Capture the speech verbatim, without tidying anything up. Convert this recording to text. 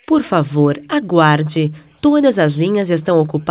Por favor, aguarde. Todas as linhas estão ocupadas.